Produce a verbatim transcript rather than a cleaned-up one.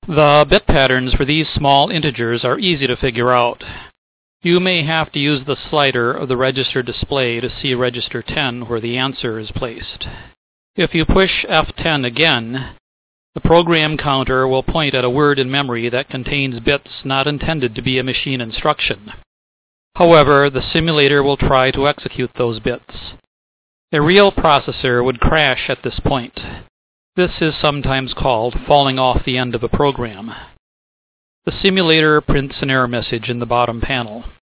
The bit patterns for these small integers are easy to figure out. You may have to use the slider of the register display to see register ten where the answer is placed. If you push F ten again, the program counter will point at a word in memory that contains bits not intended to be a machine instruction. However, the simulator will try to execute those bits. A real processor would crash at this point. This is sometimes called falling off the end of a program. The simulator prints an error message in the bottom panel.